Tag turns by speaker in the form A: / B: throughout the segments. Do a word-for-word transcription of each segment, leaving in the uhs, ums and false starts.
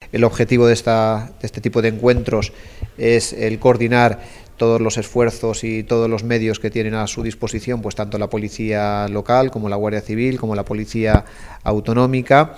A: el objetivo de, esta, de este tipo de encuentros es el coordinar todos los esfuerzos y todos los medios que tienen a su disposición, pues tanto la policía local como la Guardia Civil, como la policía autonómica,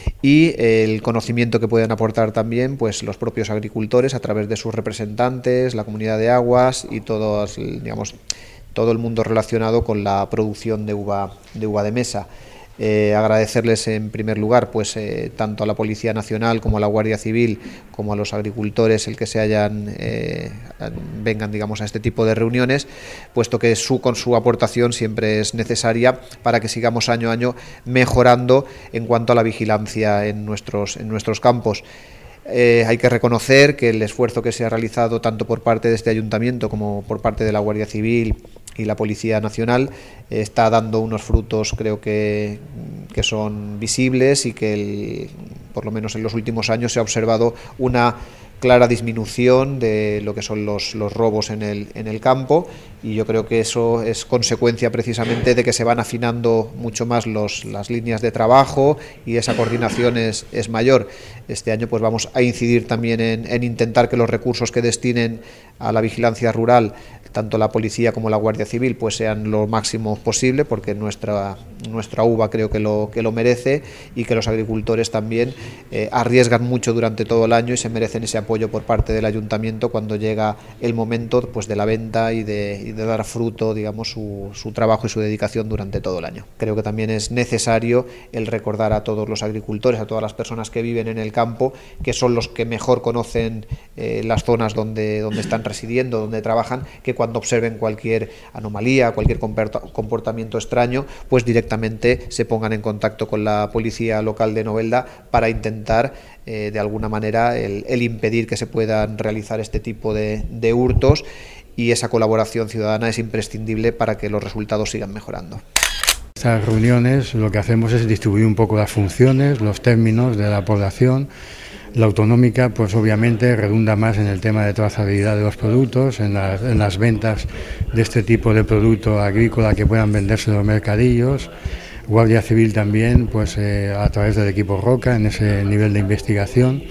A: y el conocimiento que pueden aportar también pues los propios agricultores a través de sus representantes, la comunidad de aguas y todos, digamos, todo el mundo relacionado con la producción de uva de, uva de mesa. Eh, agradecerles en primer lugar pues eh, tanto a la Policía Nacional como a la Guardia Civil como a los agricultores el que se hayan eh, vengan digamos a este tipo de reuniones, puesto que su con su aportación siempre es necesaria para que sigamos año a año mejorando en cuanto a la vigilancia en nuestros en nuestros campos. Eh, hay que reconocer que el esfuerzo que se ha realizado tanto por parte de este ayuntamiento como por parte de la Guardia Civil y la Policía Nacional eh, está dando unos frutos, creo que, que son visibles, y que el, por lo menos en los últimos años se ha observado una clara disminución de lo que son los, los robos en el, en el campo, y yo creo que eso es consecuencia precisamente de que se van afinando mucho más los, las líneas de trabajo y esa coordinación es, es mayor. Este año pues vamos a incidir también en, en intentar que los recursos que destinen a la vigilancia rural, tanto la policía como la Guardia Civil, pues sean lo máximo posible, porque nuestra, nuestra uva creo que lo, que lo merece, y que los agricultores también eh, arriesgan mucho durante todo el año y se merecen ese apoyo por parte del ayuntamiento cuando llega el momento pues de la venta y de, y de dar fruto, digamos, su, su trabajo y su dedicación durante todo el año. Creo que también es necesario el recordar a todos los agricultores, a todas las personas que viven en el campo, que son los que mejor conocen eh, las zonas donde, donde están residiendo, donde trabajan, que cuando observen cualquier anomalía, cualquier comportamiento extraño, pues directamente se pongan en contacto con la policía local de Novelda para intentar eh, de alguna manera el, el impedir que se puedan realizar este tipo de, de hurtos, y esa colaboración ciudadana es imprescindible para que los resultados sigan mejorando.
B: Estas reuniones lo que hacemos es distribuir un poco las funciones, los términos de la población. La autonómica, pues obviamente redunda más en el tema de trazabilidad de los productos, en las, en las ventas de este tipo de producto agrícola que puedan venderse en los mercadillos. Guardia Civil también, pues eh, a través del equipo Roca, en ese nivel de investigación.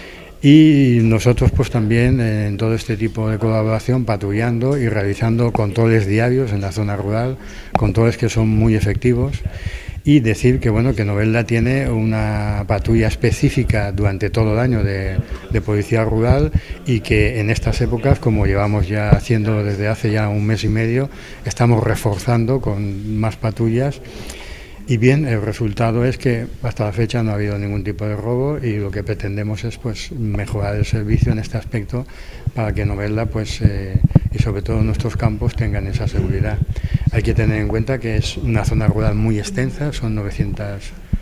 B: Y nosotros pues también eh, en todo este tipo de colaboración patrullando y realizando controles diarios en la zona rural, controles que son muy efectivos. Y decir que bueno que Novelda tiene una patrulla específica durante todo el año de, de policía rural, y que en estas épocas, como llevamos ya haciendo desde hace ya un mes y medio, estamos reforzando con más patrullas. Y bien, el resultado es que hasta la fecha no ha habido ningún tipo de robo, y lo que pretendemos es pues mejorar el servicio en este aspecto para que Novelda pues eh, y sobre todo nuestros campos tengan esa seguridad. Hay que tener en cuenta que es una zona rural muy extensa, son novecientas,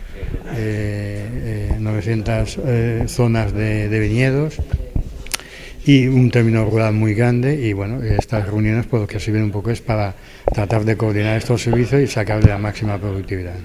B: eh, eh, novecientas eh, zonas de, de viñedos y un término rural muy grande, y bueno, estas reuniones pues lo que sirven un poco es para tratar de coordinar estos servicios y sacarle la máxima productividad.